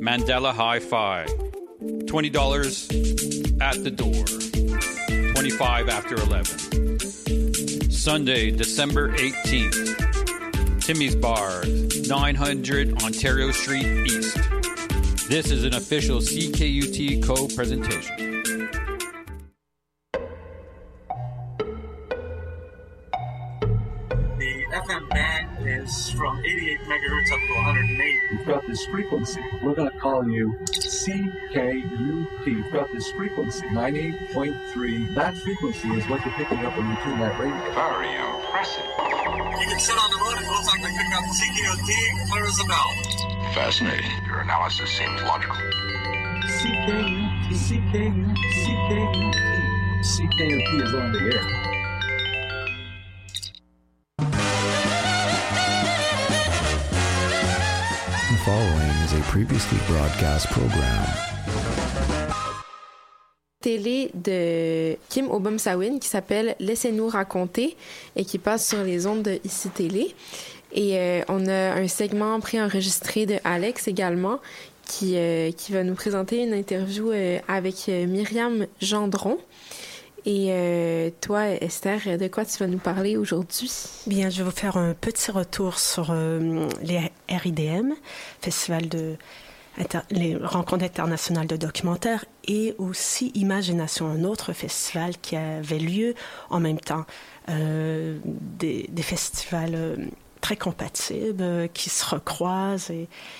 Mandela Hi-Fi. $20 at the door. 25 after 11. Sunday, December 18th. Timmy's Bar, 900 Ontario Street East. This is an official CKUT co-presentation. FM band is from 88 megahertz up to 108. You've got this frequency. We're going to call you CKUT. You've got this frequency, 98.3. That frequency is what you're picking up when you tune that radio. Very impressive. You can sit on the road and it looks like they pick up CKUT, clear as a bell. Fascinating. Your analysis seems logical. CKUT, CKUT, CKUT. CKUT is on the air. The following is a previously broadcast program. Télé de Kim Obum-Sawin qui s'appelle Laissez-nous raconter et qui passe sur les ondes de ICI Télé. Et on a un segment préenregistré de Alex également qui va nous présenter une interview avec Myriam Gendron. Et toi, Esther, de quoi tu vas nous parler aujourd'hui? Bien, je vais vous faire un petit retour sur les RIDM, Festival les Rencontres internationales de documentaires, et aussi Imagination, un autre festival qui avait lieu en même temps. Des festivals très compatibles qui se recroisent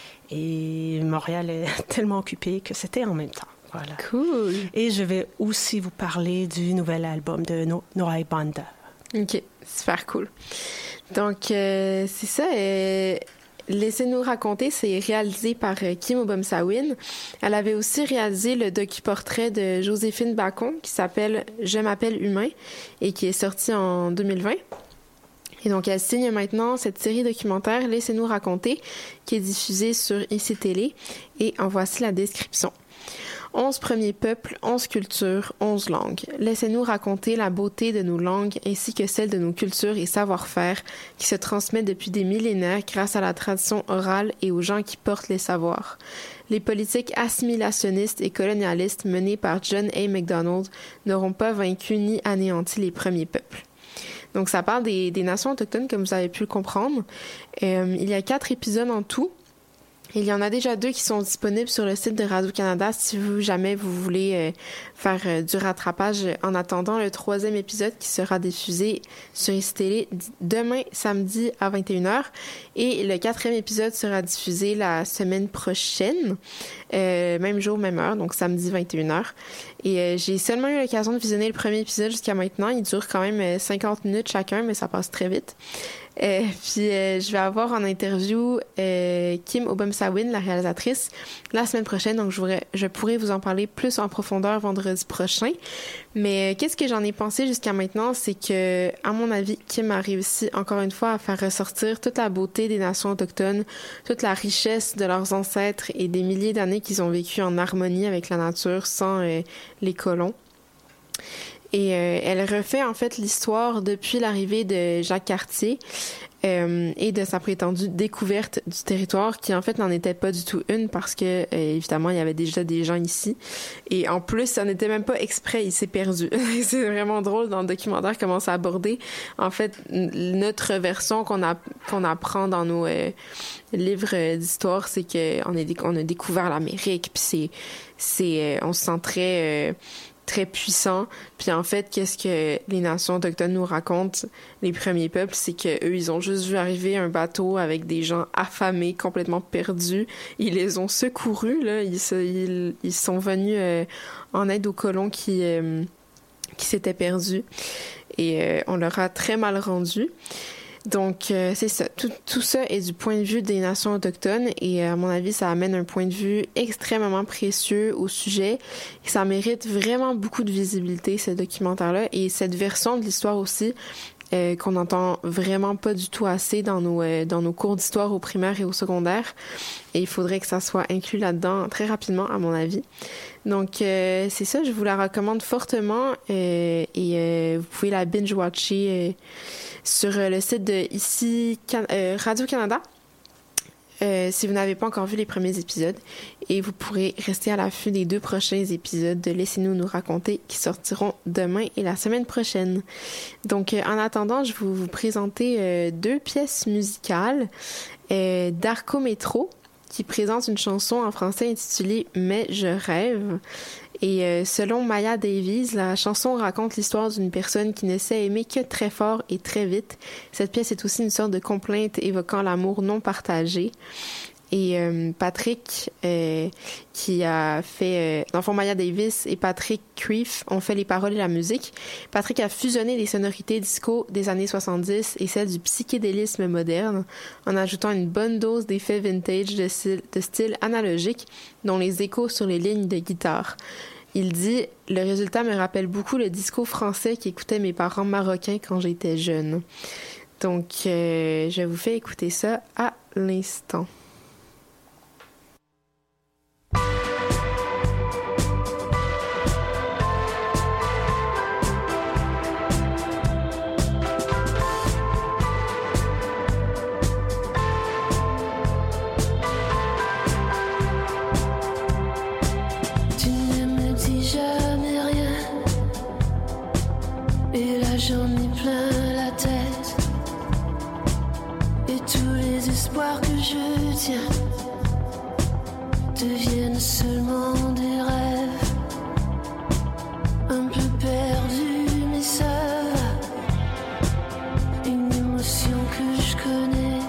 et Montréal est tellement occupé que c'était en même temps. Voilà. Cool. Et je vais aussi vous parler du nouvel album de Norai Banda. OK, super cool. Donc, c'est ça. Laissez-nous raconter, c'est réalisé par Kim Obum-Sawin. Elle avait aussi réalisé le docu-portrait de Joséphine Bacon qui s'appelle « Je m'appelle humain » et qui est sorti en 2020. Et donc, elle signe maintenant cette série documentaire « Laissez-nous raconter » qui est diffusée sur ICI Télé. Et en voici la description. 11 premiers peuples, 11 cultures, 11 langues. Laissez-nous raconter la beauté de nos langues ainsi que celle de nos cultures et savoir-faire qui se transmettent depuis des millénaires grâce à la tradition orale et aux gens qui portent les savoirs. Les politiques assimilationnistes et colonialistes menées par John A. Macdonald n'auront pas vaincu ni anéanti les premiers peuples. Donc, ça parle des nations autochtones, comme vous avez pu le comprendre. Il y a 4 épisodes en tout. Il y en a déjà 2 qui sont disponibles sur le site de Radio-Canada si jamais vous voulez faire du rattrapage en attendant le 3e épisode qui sera diffusé sur ICI Télé demain samedi à 21h et le 4e épisode sera diffusé la semaine prochaine, même jour, même heure, donc samedi 21h. Et j'ai seulement eu l'occasion de visionner le premier épisode jusqu'à maintenant. Il dure quand même 50 minutes chacun, mais ça passe très vite. Je vais avoir en interview Kim Obum-Sawin, la réalisatrice, la semaine prochaine. Donc, je pourrai vous en parler plus en profondeur vendredi prochain. Mais qu'est-ce que j'en ai pensé jusqu'à maintenant? C'est que, à mon avis, Kim a réussi encore une fois à faire ressortir toute la beauté des nations autochtones, toute la richesse de leurs ancêtres et des milliers d'années qu'ils ont vécu en harmonie avec la nature sans les colons. Et elle refait en fait l'histoire depuis l'arrivée de Jacques Cartier et de sa prétendue découverte du territoire qui en fait n'en était pas du tout une parce que évidemment il y avait déjà des gens ici et en plus ça n'était même pas exprès, il s'est perdu. C'est vraiment drôle dans le documentaire comment c'est abordé. En fait notre version qu'on apprend dans nos livres d'histoire, c'est qu'on a découvert l'Amérique puis on se sent très puissant. Puis en fait, qu'est-ce que les nations autochtones nous racontent, les premiers peuples, c'est qu'eux, ils ont juste vu arriver un bateau avec des gens affamés, complètement perdus. Ils les ont secourus, là. Ils sont venus en aide aux colons qui s'étaient perdus. Et on leur a très mal rendu. Donc, c'est ça. Tout ça est du point de vue des nations autochtones et à mon avis, ça amène un point de vue extrêmement précieux au sujet. Et ça mérite vraiment beaucoup de visibilité, ce documentaire-là. Et cette version de l'histoire aussi, qu'on n'entend vraiment pas du tout assez dans nos cours d'histoire au primaire et au secondaire. Et il faudrait que ça soit inclus là-dedans très rapidement, à mon avis. Donc, c'est ça, je vous la recommande fortement et vous pouvez la binge-watcher sur le site de ICI Radio-Canada. si vous n'avez pas encore vu les premiers épisodes, et vous pourrez rester à l'affût des 2 prochains épisodes de Laissez-nous nous raconter qui sortiront demain et la semaine prochaine. Donc, en attendant, je vais vous présenter 2 pièces musicales d'Arco Métro qui présente une chanson en français intitulée « Mais je rêve ». Et selon Maya Davies, la chanson raconte l'histoire d'une personne qui ne sait aimer que très fort et très vite. Cette pièce est aussi une sorte de complainte évoquant l'amour non partagé. Et Patrick, qui a fait... dans le fond, Maya Davis et Patrick Creef ont fait les paroles et la musique. Patrick a fusionné les sonorités disco des années 70 et celles du psychédélisme moderne, en ajoutant une bonne dose d'effets vintage de style analogique, dont les échos sur les lignes de guitare. Il dit « Le résultat me rappelle beaucoup le disco français qu'écoutaient mes parents marocains quand j'étais jeune. » Donc, je vous fais écouter ça à l'instant. J'en ai plein la tête et tous les espoirs que je tiens deviennent seulement des rêves, un peu perdus mais ça va, une émotion que je connais.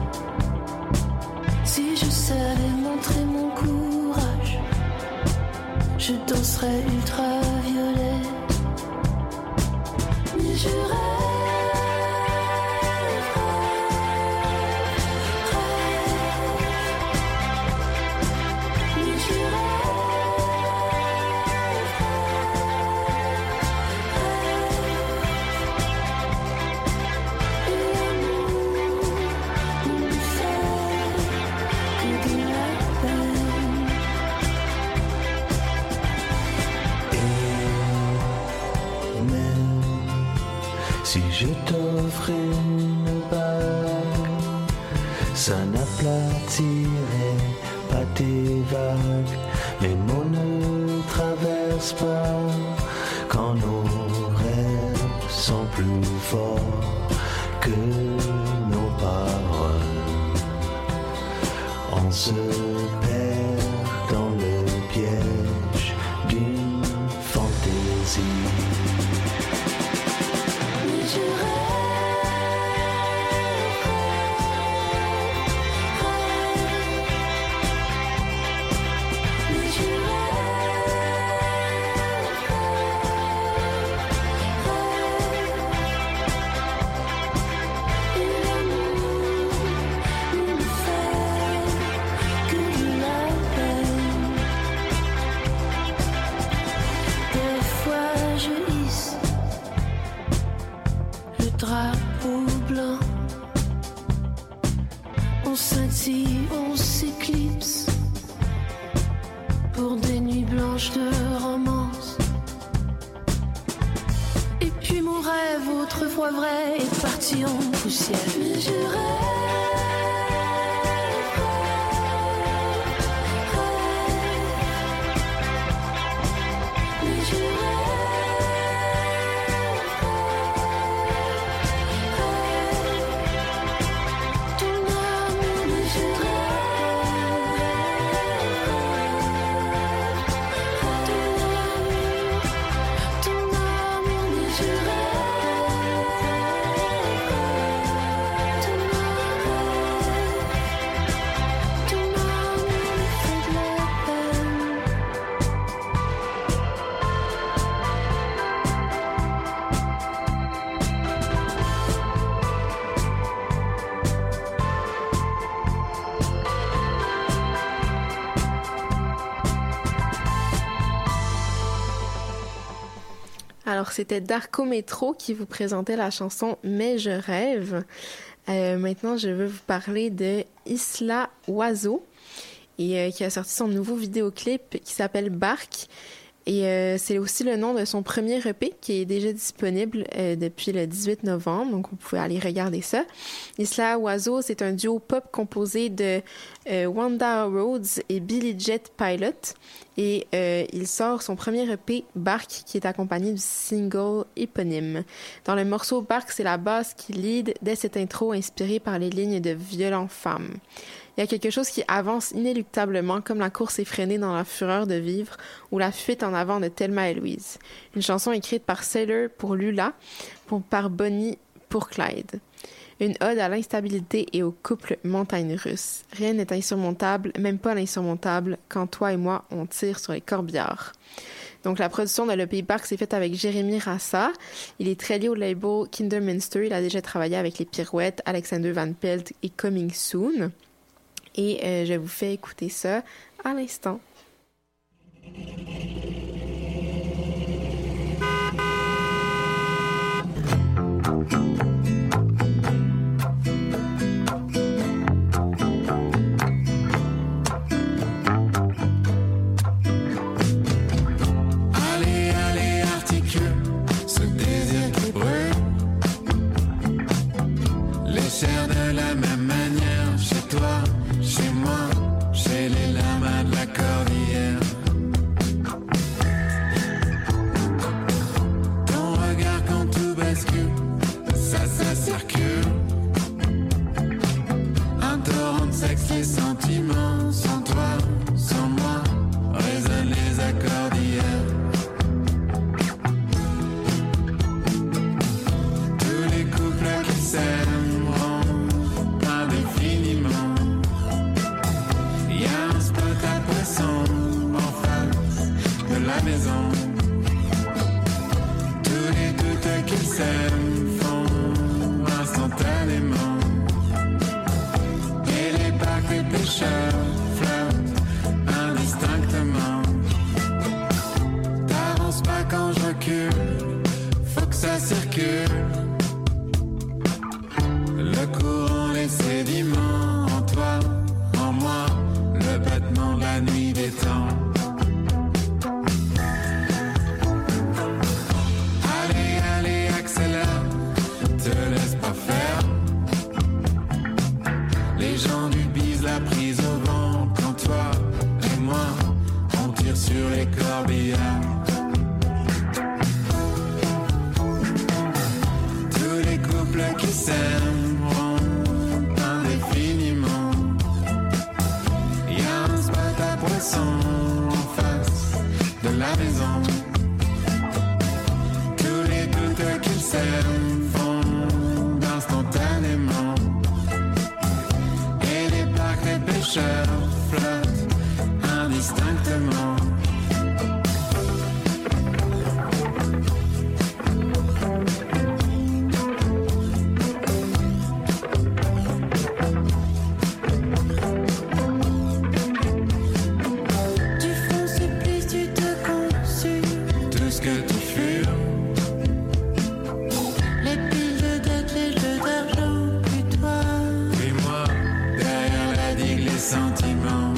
Si je savais montrer mon courage, je danserais ultraviolet. Je rêve, mais je et l'amour ne me fait que de la peine. Et même si je t'offre une bague, ça n'aplatirait pas tes vagues. Mes mots ne traversent pas quand nos rêves sont plus forts que nos paroles. On se perd dans le piège d'une fantaisie. Je rêve, mais je et l'amour ne me fait que de la peine. Des fois je hisse le drapeau blanc, on scintille, on s'éclipse pour des nuits blanches de romance. Et puis mon rêve, autrefois vrai, est parti en poussière. Mais je mais je Alors, c'était Darko Métro qui vous présentait la chanson « Mais je rêve ». Maintenant, je veux vous parler de Isla Oiseau, et qui a sorti son nouveau vidéoclip qui s'appelle « Barque ». Et c'est aussi le nom de son premier EP qui est déjà disponible depuis le 18 novembre, donc vous pouvez aller regarder ça. Isla Oiseau, c'est un duo pop composé de Wanda Rhodes et Billy Jet Pilot. Et il sort son premier EP, Bark, qui est accompagné du single éponyme. Dans le morceau Bark, c'est la basse qui lead dès cette intro inspirée par les lignes de Violent Femme. Il y a quelque chose qui avance inéluctablement, comme la course effrénée dans la fureur de vivre ou la fuite en avant de Thelma et Louise. Une chanson écrite par Sailor pour Lula, par Bonnie pour Clyde. Une ode à l'instabilité et au couple montagne russe. Rien n'est insurmontable, même pas l'insurmontable, quand toi et moi, on tire sur les corbillards. Donc, la production de l'EP Bark s'est faite avec Jérémy Rassa. Il est très lié au label Kinderminster. Il a déjà travaillé avec les Pirouettes, Alexander Van Pelt et Coming Soon. Et je vous fais écouter ça à l'instant. Faire de la même manière chez toi, chez moi, chez les lamas de la cordillère. Ton regard quand tout bascule, ça circule. Un torrent de sexe, les sentiments, sans toi, sans moi, résonnent les accords d'hier. Tous les couples qui s'aiment la maison, tous les doutes qu'ils s'aiment font instantanément, et les barques des pêcheurs flottent indistinctement. T'avances pas quand je recule, faut que ça circule. Le courant, les sédiments en toi, en moi, le battement de la nuit des temps. Prise au vent quand toi et moi on tire sur les corbillards. Tous les couples qui s'aimeront indéfiniment. Il y a un spot à poisson en face de la maison. Tous les doutes qu'ils s'aiment fondent instantanément. Les pêcheurs flottent indistinctement. Du fond supplice, tu te consumes. Tout ce que tu fures. Les piles de dettes, les jeux d'argent, plus toi. Puis moi, derrière la digue, les sentiments.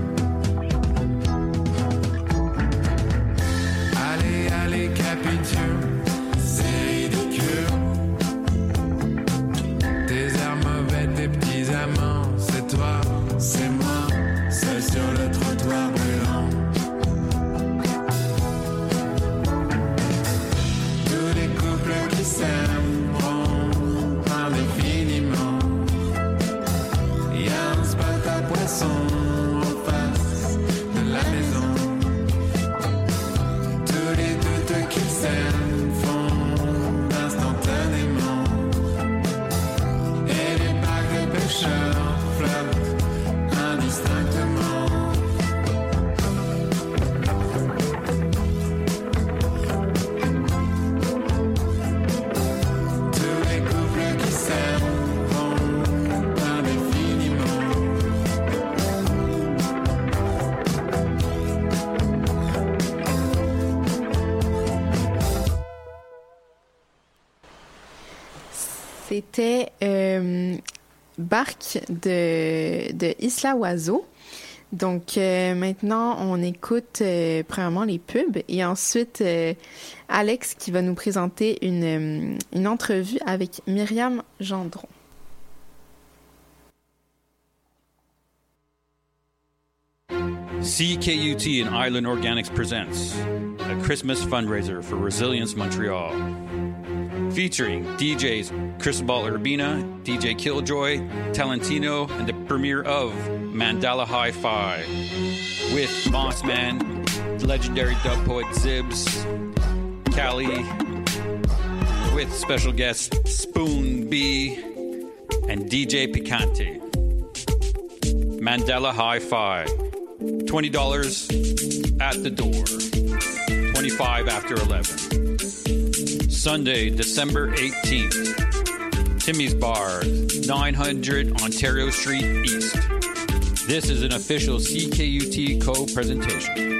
Allez, allez, capitule, c'est ridicule. Tes airs mauvais, tes petits amants, c'est toi, c'est moi, seul sur le trottoir brûlant. Tous les couples qui s'aimeront indéfiniment. Il y a un spot à poisson en face de la maison. Tous les doutes qu'ils s'aiment fondent instantanément. Et les bagues de pêcheurs flottent indistinctement. Tous les couples qui s'aiment fondent indéfiniment. C'était Bark de Isla Oiseau. Donc maintenant, on écoute premièrement les pubs et ensuite Alex qui va nous présenter une entrevue avec Myriam Gendron. CKUT and Island Organics presents a Christmas fundraiser for Resilience Montreal. Featuring DJs Cristobal Urbina, DJ Killjoy, Talentino, and the premiere of Mandala Hi-Fi with Mossman, the legendary dub poet Zibs, Callie, with special guests Spoon B and DJ Picante. Mandala Hi-Fi, $20 at the door, $25 after 11. Sunday, December 18th, Timmy's Bar, 900 Ontario Street East. This is an official CKUT co-presentation.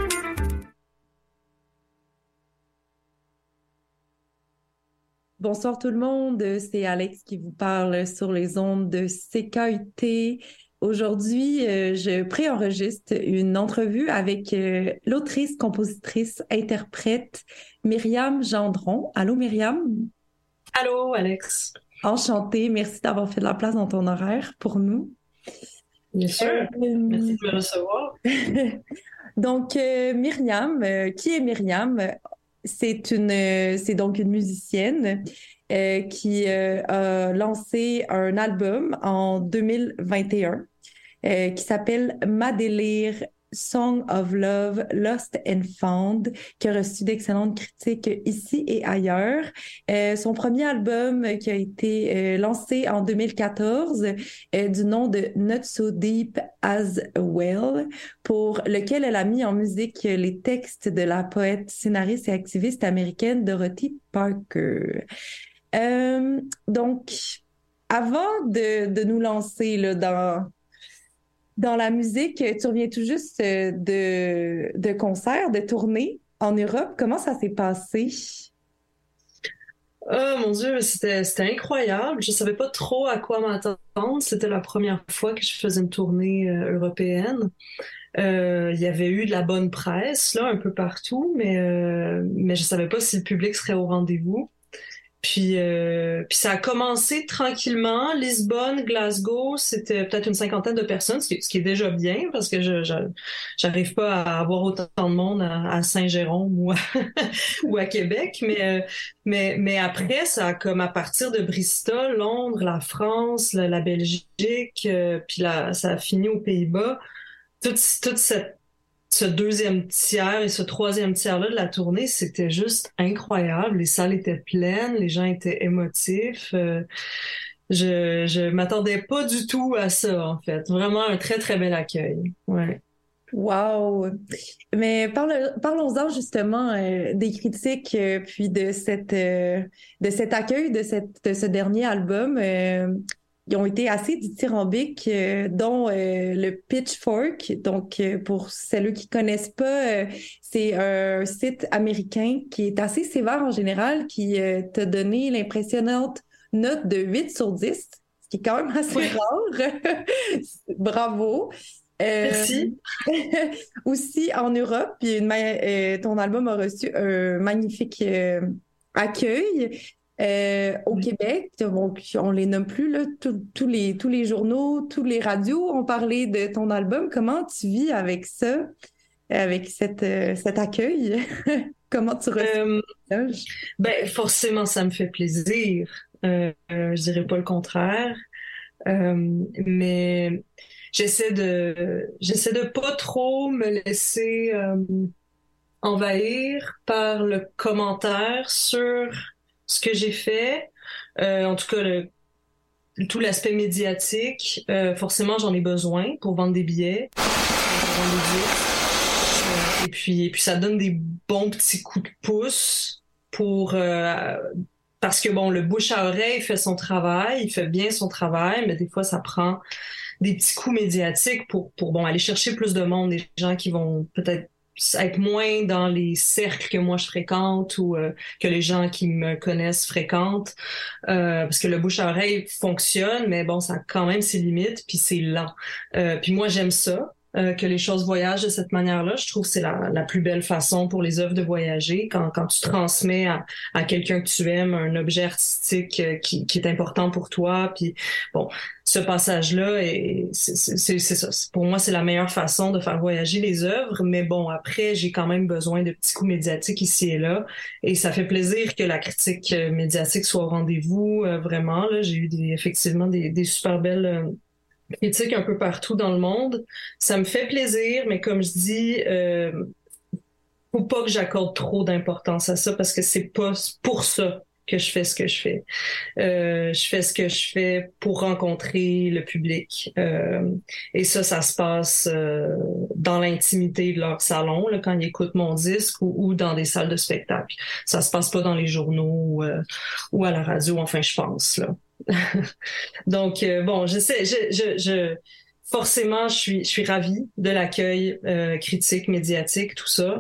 Bonsoir tout le monde, c'est Alex qui vous parle sur les ondes de CKUT. Aujourd'hui, je préenregistre une entrevue avec l'autrice, compositrice, interprète Myriam Gendron. Allô Myriam? Allô Alex. Enchantée, merci d'avoir fait de la place dans ton horaire pour nous. Bien sûr, merci de me recevoir. Donc Myriam, qui est Myriam? C'est donc une musicienne qui a lancé un album en 2021 qui s'appelle Ma Délire, Song of Love, Lost and Found, qui a reçu d'excellentes critiques ici et ailleurs. Son premier album qui a été lancé en 2014 du nom de Not So Deep As Well, pour lequel elle a mis en musique les textes de la poète, scénariste et activiste américaine Dorothy Parker. Donc, avant de nous lancer là, dans la musique, tu reviens tout juste de concerts, de tournées en Europe. Comment ça s'est passé? Oh mon Dieu, c'était incroyable. Je savais pas trop à quoi m'attendre. C'était la première fois que je faisais une tournée européenne. Il y avait eu de la bonne presse là un peu partout, mais je savais pas si le public serait au rendez-vous. Puis ça a commencé tranquillement. Lisbonne, Glasgow, c'était peut-être une 50aine de personnes, ce qui est déjà bien parce que j'arrive pas à avoir autant de monde à Saint-Jérôme ou à Québec. Mais après, ça a comme à partir de Bristol, Londres, la France, la Belgique, puis ça a fini aux Pays-Bas. Toute ce deuxième tiers et ce troisième tiers-là de la tournée, c'était juste incroyable. Les salles étaient pleines, les gens étaient émotifs. Je m'attendais pas du tout à ça, en fait. Vraiment un très, très bel accueil. Ouais. Wow! Mais parlons-en justement des critiques puis de cet accueil de ce dernier album. Ils ont été assez dithyrambiques, dont le Pitchfork. Donc, pour celles qui connaissent pas, c'est un site américain qui est assez sévère en général, qui t'a donné l'impressionnante note de 8 sur 10, ce qui est quand même assez rare. Bravo. Merci. Aussi, en Europe, ton album a reçu un magnifique accueil. Au Québec, donc, on les nomme plus, là, tous les journaux, tous les radios ont parlé de ton album. Comment tu vis avec ça, avec cet accueil? Comment tu reçois? Ben, forcément, ça me fait plaisir. Je dirais pas le contraire. Mais j'essaie de pas trop me laisser envahir par le commentaire sur ce que j'ai fait, en tout cas tout l'aspect médiatique, forcément j'en ai besoin pour vendre des billets, et puis ça donne des bons petits coups de pouce parce que bon, le bouche à oreille fait son travail, il fait bien son travail, mais des fois ça prend des petits coups médiatiques pour aller chercher plus de monde, des gens qui vont peut-être être moins dans les cercles que moi je fréquente ou que les gens qui me connaissent fréquentent, parce que le bouche à oreille fonctionne, mais bon, ça a quand même ses limites, puis c'est lent. Puis moi j'aime ça. que les choses voyagent de cette manière-là. Je trouve que c'est la plus belle façon pour les œuvres de voyager, quand tu transmets à quelqu'un que tu aimes un objet artistique qui est important pour toi. Puis bon, ce passage-là, c'est ça. Pour moi, c'est la meilleure façon de faire voyager les œuvres. Mais bon, après, j'ai quand même besoin de petits coups médiatiques ici et là. Et ça fait plaisir que la critique médiatique soit au rendez-vous, vraiment. Là, j'ai eu effectivement des super belles critiques un peu partout dans le monde. Ça me fait plaisir, mais comme je dis, faut pas que j'accorde trop d'importance à ça, parce que c'est pas pour ça que je fais ce que je fais. Je fais ce que je fais pour rencontrer le public. Et ça se passe dans l'intimité de leur salon, là, quand ils écoutent mon disque, ou dans des salles de spectacle. Ça se passe pas dans les journaux ou à la radio, enfin, je pense, là. Donc, bon, forcément, je suis ravie de l'accueil critique, médiatique, tout ça.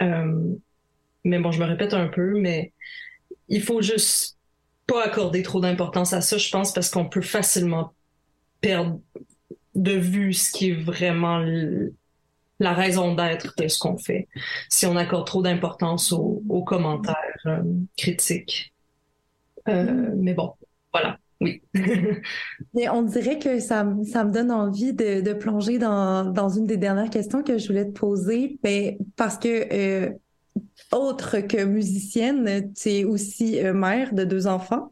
Mais bon, je me répète un peu, mais il faut juste pas accorder trop d'importance à ça, je pense, parce qu'on peut facilement perdre de vue ce qui est vraiment la raison d'être de ce qu'on fait, si on accorde trop d'importance aux commentaires critiques. Mais bon, voilà, oui. Et on dirait que ça me donne envie de plonger dans une des dernières questions que je voulais te poser, mais parce que autre que musicienne, tu es aussi mère de 2 enfants.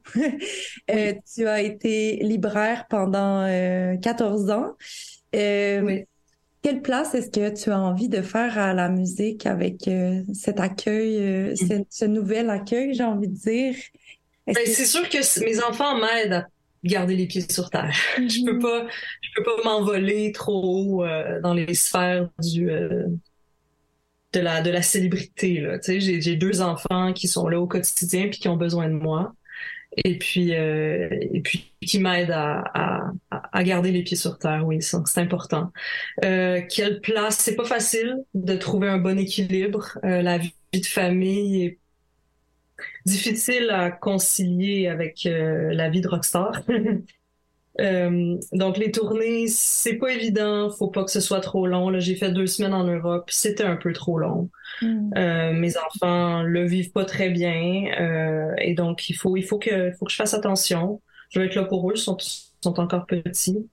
Tu as été libraire pendant 14 ans. Oui. Quelle place est-ce que tu as envie de faire à la musique avec cet accueil, ce nouvel accueil, j'ai envie de dire? C'est sûr que mes enfants m'aident à garder les pieds sur terre. Je peux pas m'envoler trop haut dans les sphères de la célébrité, là. Tu sais, j'ai 2 enfants qui sont là au quotidien puis qui ont besoin de moi, et puis qui m'aident à garder les pieds sur terre. Oui, c'est important. Quelle place? C'est pas facile de trouver un bon équilibre. La vie de famille est difficile à concilier avec la vie de rockstar. Donc les tournées, c'est pas évident, faut pas que ce soit trop long. Là, j'ai fait 2 semaines en Europe, c'était un peu trop long. Mes enfants le vivent pas très bien, et donc il faut que je fasse attention. Je vais être là pour eux, ils sont encore petits.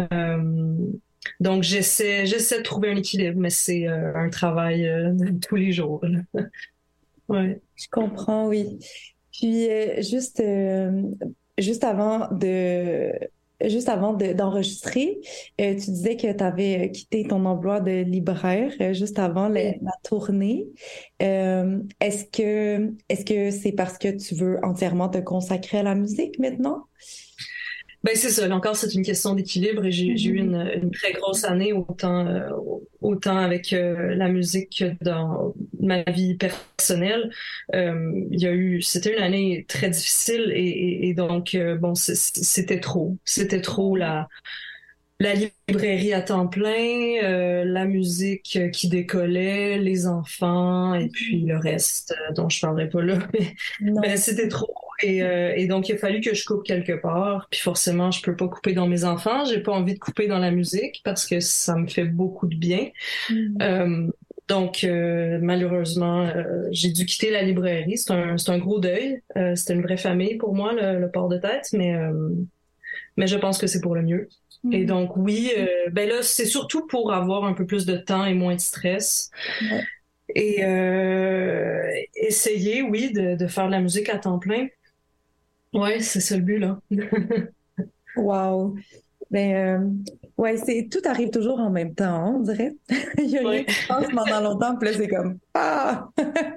Donc j'essaie de trouver un équilibre, mais c'est un travail de tous les jours. Ouais. Je comprends, oui. Puis juste avant d'enregistrer, tu disais que tu avais quitté ton emploi de libraire juste avant la tournée. Est-ce que c'est parce que tu veux entièrement te consacrer à la musique maintenant? Ben c'est ça. Là encore, c'est une question d'équilibre, et j'ai eu une très grosse année, autant avec la musique que dans ma vie personnelle. C'était une année très difficile, et donc bon, c'était trop la librairie à temps plein, la musique qui décollait, les enfants, et puis le reste dont je parlerai pas là, mais c'était trop. Et donc, il a fallu que je coupe quelque part. Puis forcément, je peux pas couper dans mes enfants. J'ai pas envie de couper dans la musique parce que ça me fait beaucoup de bien. Donc, malheureusement, j'ai dû quitter la librairie. C'est un gros deuil. C'était une vraie famille pour moi, le port de tête. Mais je pense que c'est pour le mieux. Et donc, oui, ben là, c'est surtout pour avoir un peu plus de temps et moins de stress. Et essayer, oui, de faire de la musique à temps plein. Ouais, c'est ça le but, là. Wow. Ben, ouais, tout arrive toujours en même temps, hein, on dirait. Il y a rien qui se passe pendant longtemps, puis là, c'est comme ah!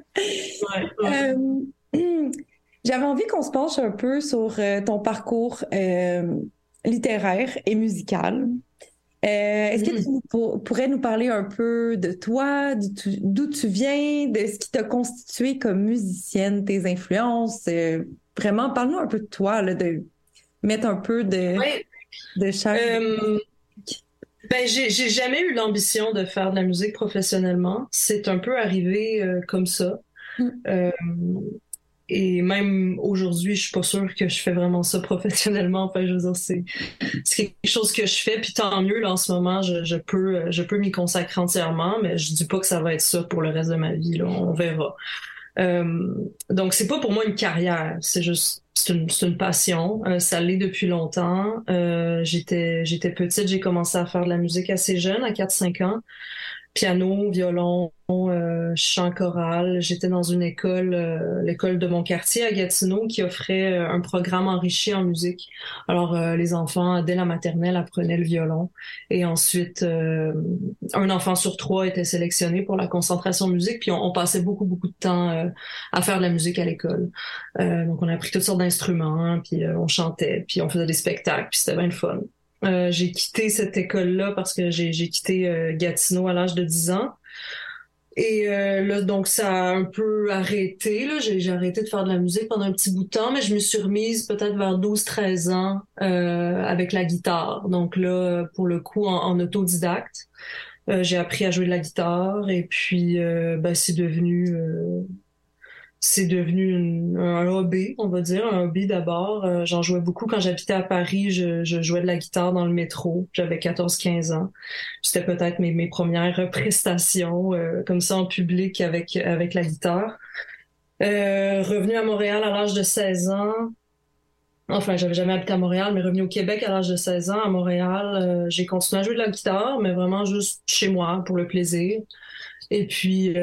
J'avais envie qu'on se penche un peu sur ton parcours littéraire et musical. Est-ce que tu pourrais nous parler un peu de toi, d'où tu viens, de ce qui t'a constitué comme musicienne, tes influences? Vraiment, parle-nous un peu de toi, là, de mettre un peu de chaque... Ben, j'ai jamais eu l'ambition de faire de la musique professionnellement. C'est un peu arrivé comme ça. et même aujourd'hui, je suis pas sûre que je fais vraiment ça professionnellement. Enfin, je veux dire, c'est quelque chose que je fais, puis tant mieux, là, en ce moment, je peux m'y consacrer entièrement, mais je dis pas que ça va être ça pour le reste de ma vie, là, on verra. Donc, c'est pas pour moi une carrière, c'est une passion. Ça l'est depuis longtemps. J'étais petite, j'ai commencé à faire de la musique assez jeune, à 4-5 ans. Piano, violon, chant choral. J'étais dans une école, l'école de mon quartier à Gatineau, qui offrait un programme enrichi en musique. Alors, les enfants, dès la maternelle, apprenaient le violon. Et ensuite, un enfant sur 3 était sélectionné pour la concentration musique. Puis on passait beaucoup de temps à faire de la musique à l'école. Donc, on a appris toutes sortes d'instruments, puis on chantait, puis on faisait des spectacles, puis c'était bien le fun. J'ai quitté cette école-là parce que j'ai quitté Gatineau à l'âge de 10 ans. Et là, donc, ça a un peu arrêté. Là. J'ai arrêté de faire de la musique pendant un petit bout de temps, mais je me suis remise peut-être vers 12-13 ans avec la guitare. Donc là, pour le coup, en autodidacte. J'ai appris à jouer de la guitare et puis c'est devenu un hobby, on va dire, un hobby d'abord. J'en jouais beaucoup quand j'habitais à Paris. Je jouais de la guitare dans le métro. J'avais 14-15 ans. C'était peut-être mes premières prestations comme ça en public avec la guitare. Revenu à Montréal à l'âge de 16 ans. Enfin, j'avais jamais habité à Montréal, mais revenu au Québec à l'âge de 16 ans, à Montréal, j'ai continué à jouer de la guitare, mais vraiment juste chez moi, pour le plaisir. Et puis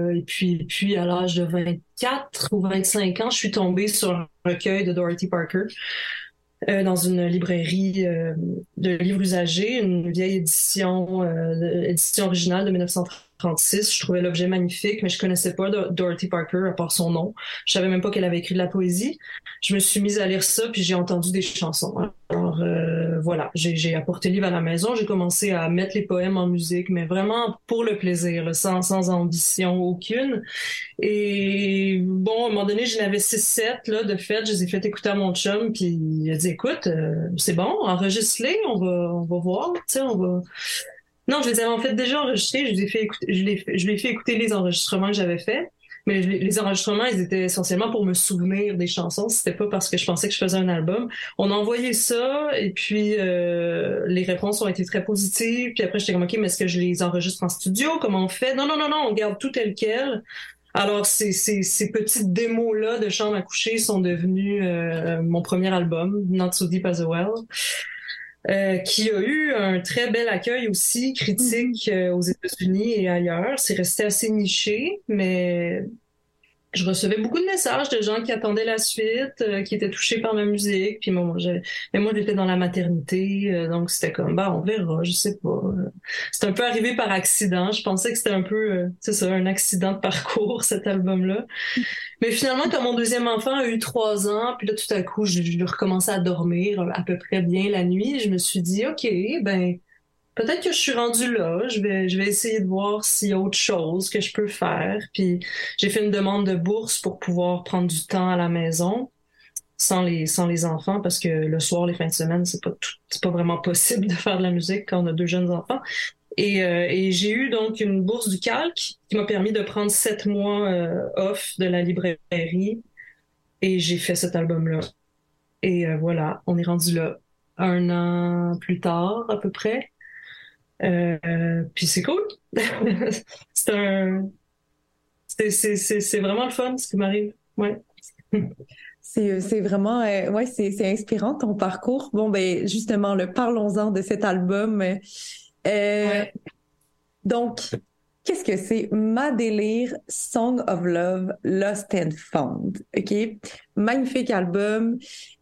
à l'âge de 24 ou 25 ans, je suis tombée sur un recueil de Dorothy Parker dans une librairie de livres usagés, une vieille édition originale de 1936. Je trouvais l'objet magnifique, mais je connaissais pas Dorothy Parker à part son nom. Je savais même pas qu'elle avait écrit de la poésie. Je me suis mise à lire ça, puis j'ai entendu des chansons. Alors voilà, j'ai apporté le livre à la maison, j'ai commencé à mettre les poèmes en musique, mais vraiment pour le plaisir, là, sans ambition aucune. Et bon, à un moment donné, j'en avais 6-7 là, de fait, je les ai fait écouter à mon chum, puis il a dit, écoute, c'est bon, enregistre-les, on va voir, tu sais, on va... Non, je les avais en fait déjà enregistrés, je lui ai fait écouter les enregistrements que j'avais faits. Mais les enregistrements, ils étaient essentiellement pour me souvenir des chansons. C'était pas parce que je pensais que je faisais un album. On a envoyé ça et puis les réponses ont été très positives. Puis après, j'étais comme, OK, mais est-ce que je les enregistre en studio? Comment on fait? Non, on garde tout tel quel. Alors, ces petites démos-là de chambre à coucher sont devenues mon premier album, Not So Deep as a Well. Qui a eu un très bel accueil aussi, critique aux États-Unis et ailleurs. C'est resté assez niché, mais je recevais beaucoup de messages de gens qui attendaient la suite, qui étaient touchés par ma musique. Puis moi j'étais dans la maternité, donc c'était comme, on verra, je sais pas. C'est un peu arrivé par accident. Je pensais que c'était un peu, c'est ça, un accident de parcours, cet album-là. Mais finalement, quand mon deuxième enfant a eu 3 ans, puis là, tout à coup, je recommençais à dormir à peu près bien la nuit, je me suis dit, OK, peut-être que je suis rendue là, je vais essayer de voir s'il y a autre chose que je peux faire. Puis j'ai fait une demande de bourse pour pouvoir prendre du temps à la maison sans les enfants, parce que le soir, les fins de semaine, c'est pas vraiment possible de faire de la musique quand on a 2 jeunes enfants. Et j'ai eu donc une bourse du Calque qui m'a permis de prendre 7 mois off de la librairie et j'ai fait cet album-là. Et voilà, on est rendu là 1 an plus tard à peu près. Puis c'est cool. C'est vraiment le fun ce qui m'arrive. Ouais. C'est vraiment, c'est inspirant ton parcours. Bon, justement, parlons-en de cet album. Donc, qu'est-ce que c'est? Ma délire, Song of Love, Lost and Found. OK? Magnifique album.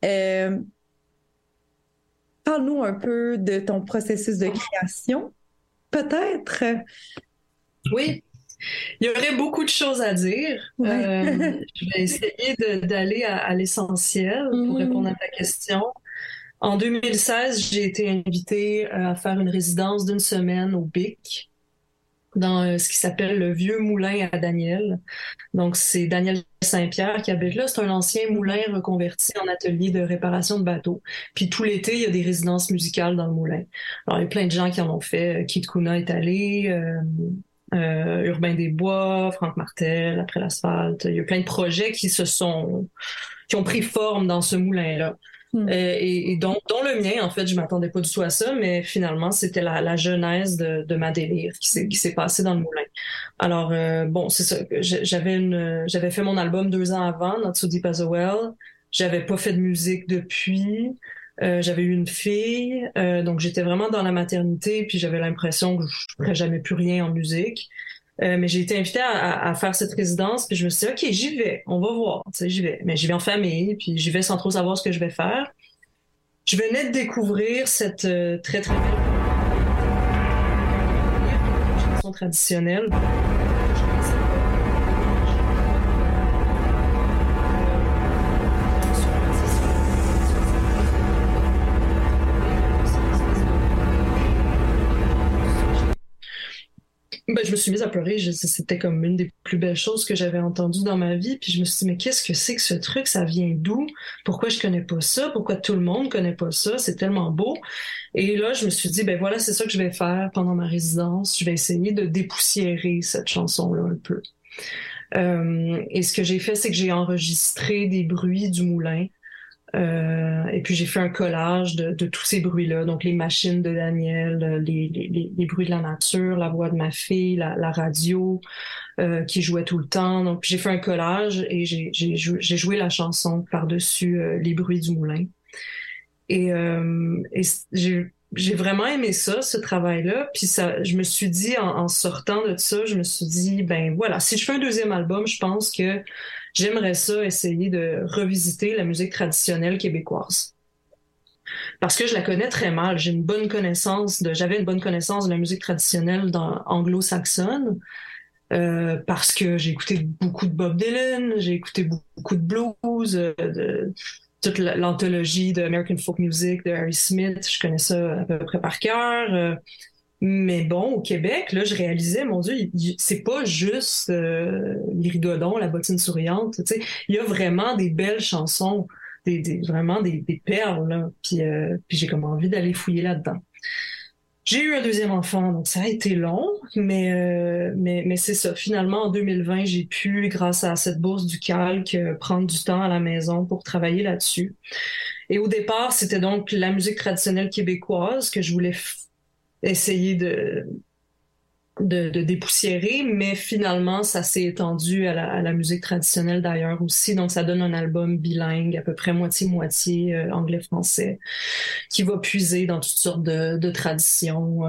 Parle-nous un peu de ton processus de création, peut-être. Oui. Il y aurait beaucoup de choses à dire. Ouais. Je vais essayer d'aller à l'essentiel pour répondre à ta question. En 2016, j'ai été invitée à faire une résidence d'1 semaine au BIC, dans ce qui s'appelle le Vieux Moulin à Daniel. Donc, c'est Daniel Saint-Pierre qui habite là. C'est un ancien moulin reconverti en atelier de réparation de bateaux. Puis tout l'été, il y a des résidences musicales dans le moulin. Alors, il y a plein de gens qui en ont fait. Kid Kuna est allé, Urbain des Bois, Franck Martel, Après l'asphalte. Il y a plein de projets qui ont pris forme dans ce moulin-là. Et dont le mien, en fait, je m'attendais pas du tout à ça, mais finalement, c'était la genèse de ma délire qui s'est passée dans le moulin. Alors, bon, c'est ça. J'avais fait mon album 2 ans avant, Not So Deep As a Well. J'avais pas fait de musique depuis. J'avais eu une fille, donc j'étais vraiment dans la maternité, puis j'avais l'impression que je ferais jamais plus rien en musique. Mais j'ai été invitée à faire cette résidence, puis je me suis dit, OK, j'y vais, on va voir, tu sais, j'y vais. Mais j'y vais en famille, puis j'y vais sans trop savoir ce que je vais faire. Je venais de découvrir cette très, très belle chanson traditionnelle. Ben, je me suis mise à pleurer. C'était comme une des plus belles choses que j'avais entendues dans ma vie. Puis je me suis dit, mais qu'est-ce que c'est que ce truc? Ça vient d'où? Pourquoi je connais pas ça? Pourquoi tout le monde connaît pas ça? C'est tellement beau. Et là, je me suis dit, ben voilà, c'est ça que je vais faire pendant ma résidence. Je vais essayer de dépoussiérer cette chanson-là un peu. Et ce que j'ai fait, c'est que j'ai enregistré des bruits du moulin. Et puis j'ai fait un collage de tous ces bruits-là, donc les machines de Daniel, les bruits de la nature, la voix de ma fille, la radio qui jouait tout le temps. Donc j'ai fait un collage et j'ai joué la chanson par-dessus les bruits du moulin. Et j'ai vraiment aimé ça, ce travail-là. Puis ça, je me suis dit en sortant de ça, je me suis dit ben voilà, si je fais un deuxième album, je pense que j'aimerais ça essayer de revisiter la musique traditionnelle québécoise. Parce que je la connais très mal. J'avais une bonne connaissance de la musique traditionnelle anglo-saxonne, parce que j'ai écouté beaucoup de Bob Dylan, j'ai écouté beaucoup de blues, toute l'anthologie de American Folk Music de Harry Smith, je connais ça à peu près par cœur. Mais bon, au Québec, là, je réalisais, mon Dieu, c'est pas juste l'Irigodon, la bottine souriante, tu sais, il y a vraiment des belles chansons, vraiment des perles, là. Puis j'ai comme envie d'aller fouiller là-dedans. J'ai eu un deuxième enfant, donc ça a été long, mais c'est ça. Finalement, en 2020, j'ai pu, grâce à cette bourse du Calque, prendre du temps à la maison pour travailler là-dessus. Et au départ, c'était donc la musique traditionnelle québécoise que je voulais essayer de dépoussiérer, mais finalement, ça s'est étendu à la musique traditionnelle d'ailleurs aussi. Donc, ça donne un album bilingue, à peu près moitié-moitié anglais-français, qui va puiser dans toutes sortes de traditions.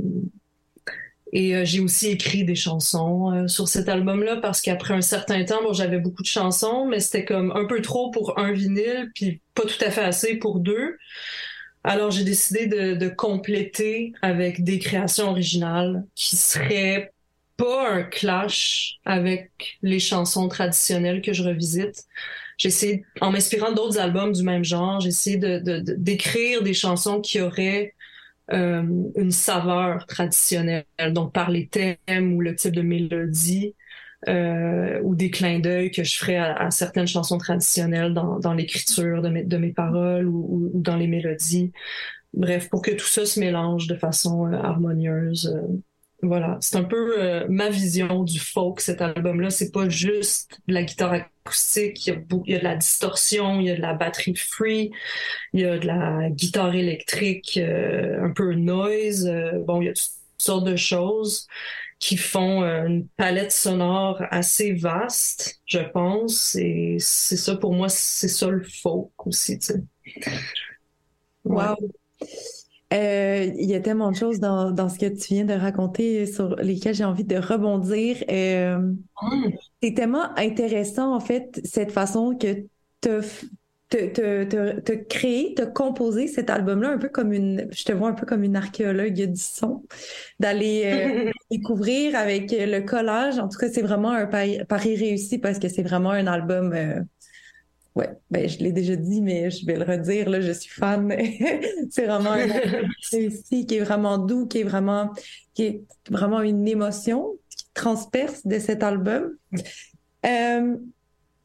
Et j'ai aussi écrit des chansons sur cet album-là parce qu'après un certain temps, bon, j'avais beaucoup de chansons, mais c'était comme un peu trop pour un vinyle, puis pas tout à fait assez pour 2. Alors, j'ai décidé de compléter avec des créations originales qui seraient pas un clash avec les chansons traditionnelles que je revisite. J'ai essayé, en m'inspirant d'autres albums du même genre, j'ai essayé d'écrire des chansons qui auraient une saveur traditionnelle, donc par les thèmes ou le type de mélodie, ou des clins d'œil que je ferais à certaines chansons traditionnelles dans l'écriture de mes paroles ou dans les mélodies. Bref, pour que tout ça se mélange de façon harmonieuse. Voilà, c'est un peu ma vision du folk, cet album-là. C'est pas juste de la guitare acoustique, il y a de la distorsion, il y a de la batterie free, il y a de la guitare électrique, un peu noise. Bon, il y a toutes sortes de choses qui font une palette sonore assez vaste, je pense. Et c'est ça, pour moi, c'est ça le folk aussi, tu sais. Wow! Il y a tellement de choses dans ce que tu viens de raconter sur lesquelles j'ai envie de rebondir. C'est tellement intéressant, en fait, cette façon que t'as créé, t'as composé cet album-là un peu comme je te vois un peu comme une archéologue du son, d'aller découvrir avec le collage. En tout cas, c'est vraiment un pari réussi parce que c'est vraiment un album. Ouais, ben je l'ai déjà dit, mais je vais le redire, là, je suis fan. C'est vraiment un album réussi, qui est vraiment doux, qui est vraiment une émotion qui transperce de cet album.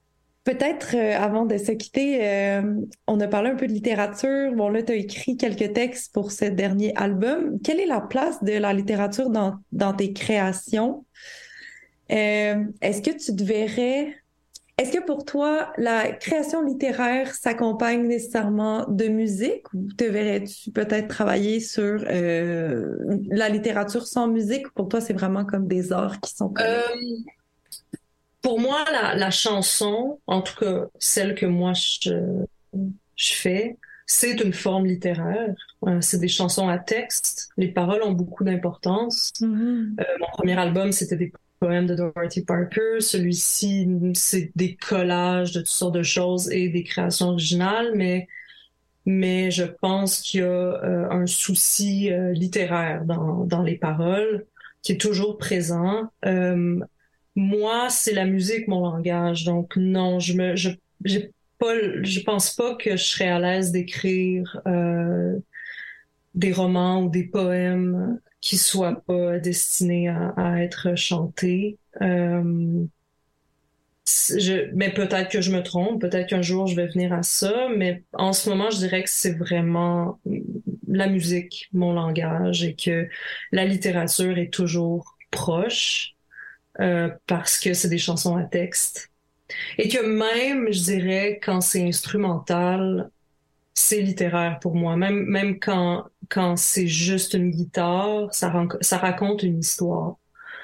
Peut-être avant de se quitter, on a parlé un peu de littérature. Bon, là, tu as écrit quelques textes pour ce dernier album. Quelle est la place de la littérature dans tes créations? Est-ce que pour toi, la création littéraire s'accompagne nécessairement de musique ou te verrais-tu peut-être travailler sur la littérature sans musique ou pour toi, c'est vraiment comme des arts qui sont connectés? Pour moi, la chanson, en tout cas celle que moi je fais, c'est une forme littéraire. C'est des chansons à texte. Les paroles ont beaucoup d'importance. Mon premier album, c'était des poèmes de Dorothy Parker. Celui-ci, c'est des collages de toutes sortes de choses et des créations originales, mais je pense qu'il y a un souci littéraire dans les paroles qui est toujours présent. Moi, c'est la musique, mon langage. Donc, non, je pense pas que je serais à l'aise d'écrire des romans ou des poèmes qui soient pas destinés à être chantés. Mais peut-être que je me trompe, peut-être qu'un jour je vais venir à ça, mais en ce moment, je dirais que c'est vraiment la musique, mon langage, et que la littérature est toujours proche. Parce que c'est des chansons à texte. Et que même, je dirais, quand c'est instrumental, c'est littéraire pour moi. Même quand c'est juste une guitare, ça raconte une histoire.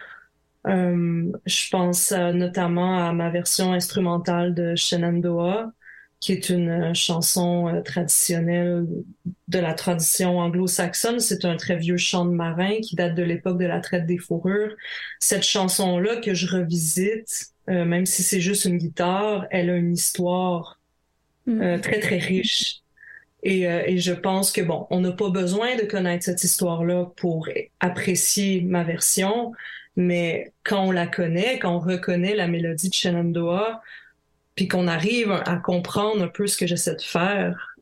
Je pense notamment à ma version instrumentale de Shenandoah, qui est une chanson traditionnelle de la tradition anglo-saxonne. C'est un très vieux chant de marin qui date de l'époque de la traite des fourrures. Cette chanson-là que je revisite, même si c'est juste une guitare, elle a une histoire très, très riche. Et je pense que, bon, on n'a pas besoin de connaître cette histoire-là pour apprécier ma version, mais quand on la connaît, quand on reconnaît la mélodie de Shenandoah, puis qu'on arrive à comprendre un peu ce que j'essaie de faire,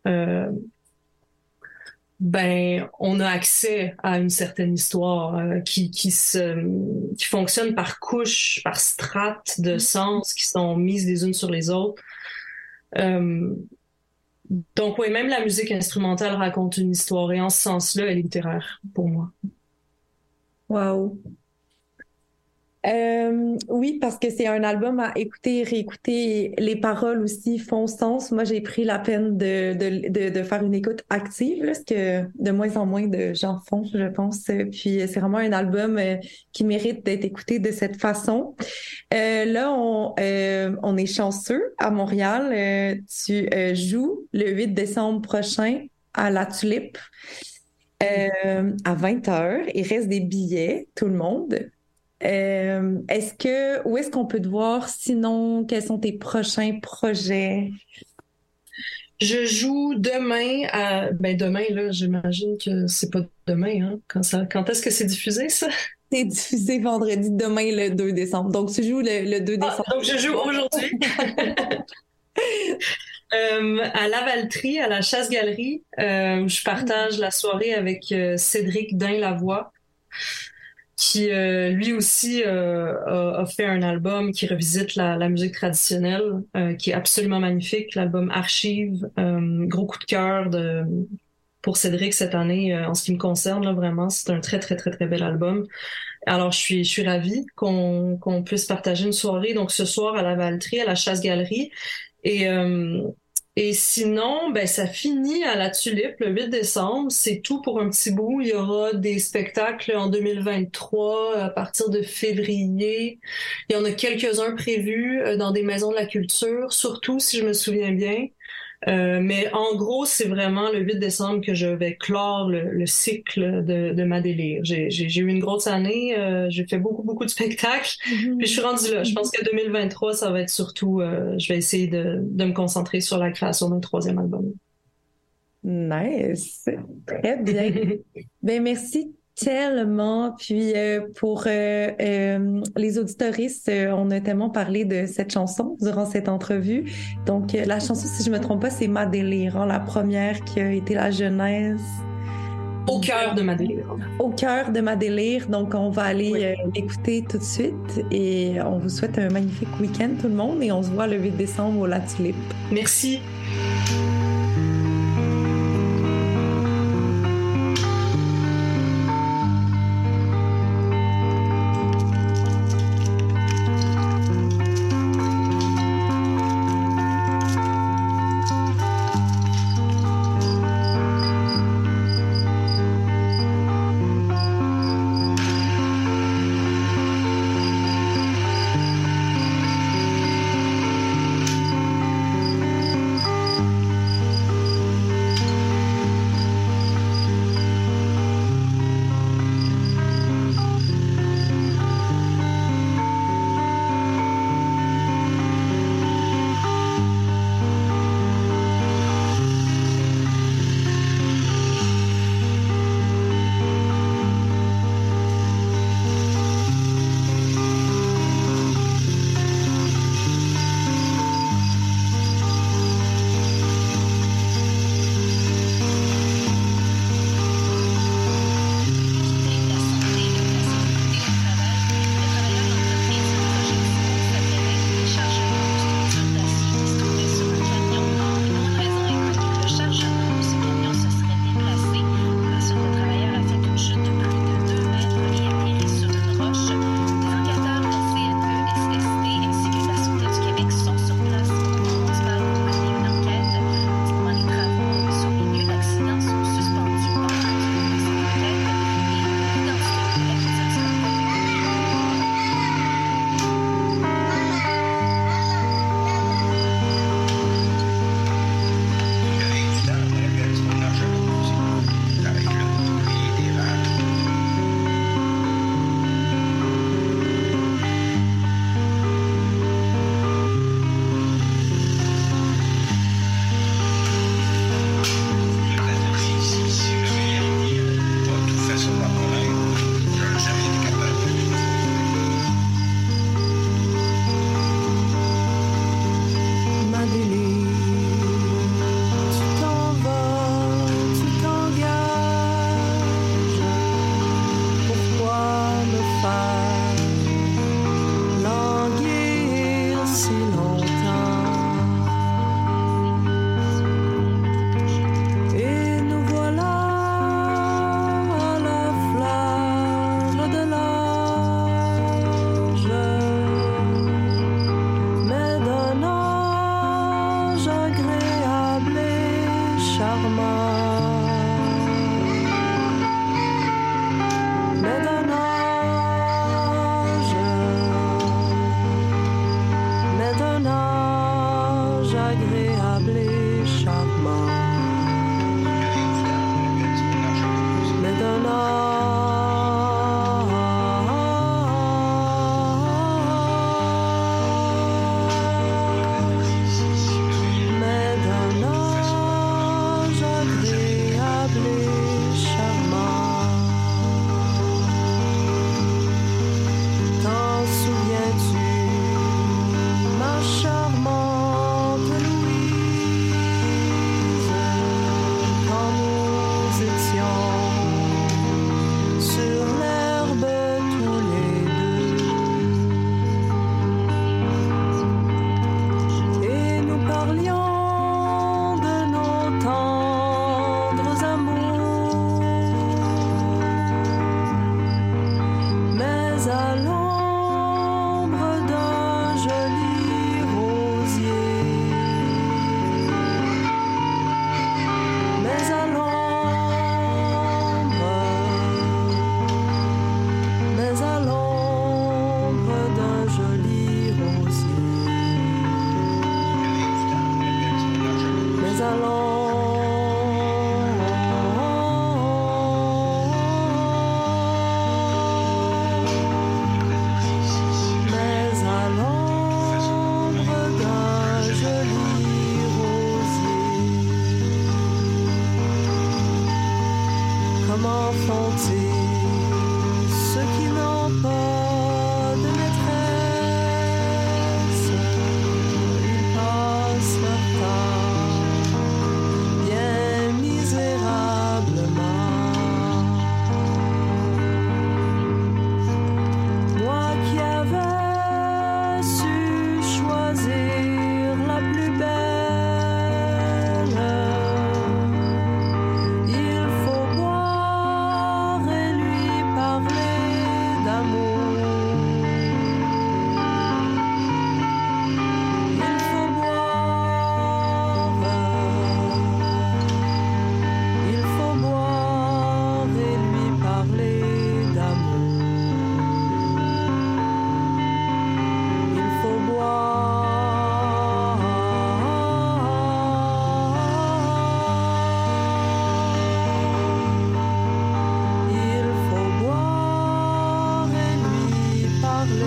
on a accès à une certaine histoire qui fonctionne par couches, par strates de sens qui sont mises les unes sur les autres. Donc oui, même la musique instrumentale raconte une histoire et en ce sens-là, elle est littéraire pour moi. Wow. Oui, parce que c'est un album à écouter et réécouter. Les paroles aussi font sens. Moi, j'ai pris la peine de faire une écoute active, là, ce que de moins en moins de gens font, je pense. Puis c'est vraiment un album qui mérite d'être écouté de cette façon. Là, on est chanceux à Montréal. Tu joues le 8 décembre prochain à La Tulipe à 20h. Il reste des billets, tout le monde. Où est-ce qu'on peut te voir? Sinon, quels sont tes prochains projets? Je joue demain demain, là, j'imagine que c'est pas demain, hein? Quand est-ce que c'est diffusé, ça? C'est diffusé vendredi, demain, le 2 décembre. Donc, tu joues le 2 décembre. Donc, je joue aujourd'hui. À Lavaltrie, à la Chasse-Galerie, où je partage la soirée avec Cédric Dain-Lavoie, qui lui aussi a fait un album qui revisite la musique traditionnelle, qui est absolument magnifique, l'album Archive. Gros coup de cœur pour Cédric cette année, en ce qui me concerne, là, vraiment, c'est un très, très, très, très bel album. Alors, je suis ravie qu'on puisse partager une soirée, donc ce soir à Lavaltrie, à la Chasse-Galerie. Et sinon, ça finit à La Tulipe le 8 décembre. C'est tout pour un petit bout. Il y aura des spectacles en 2023 à partir de février. Il y en a quelques-uns prévus dans des maisons de la culture, surtout si je me souviens bien. Mais en gros, c'est vraiment le 8 décembre que je vais clore le cycle de ma délire. J'ai eu une grosse année, j'ai fait beaucoup de spectacles, puis je suis rendue là. Je pense que 2023, ça va être surtout, je vais essayer de me concentrer sur la création d'un 3e album. Nice, très bien. Merci tellement. Puis pour les auditoristes, on a tellement parlé de cette chanson durant cette entrevue. Donc la chanson, si je me trompe pas, c'est Ma Délire, hein, la première qui a été la genèse Au cœur de ma délire. Au cœur de ma délire. Donc, on va aller l'écouter tout de suite. Et on vous souhaite un magnifique week-end, tout le monde. Et on se voit le 8 décembre au La Tulipe. Merci.